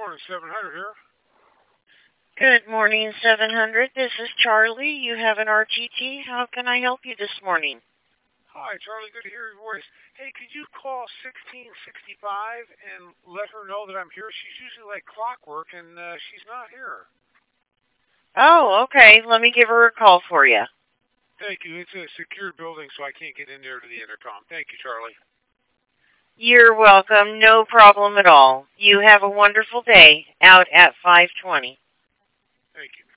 morning, 700 here. Good morning, 700. This is Charlie. You have an RTT. How can I help you this morning? Hi, Charlie. Good to hear your voice. Hey, could you call 1665 and let her know that I'm here? She's usually like clockwork, and she's not here. Oh, okay. Let me give her a call for you. Thank you. It's a secured building, so I can't get in there to the intercom. Thank you, Charlie. You're welcome. No problem at all. You have a wonderful day out at 520. Thank you.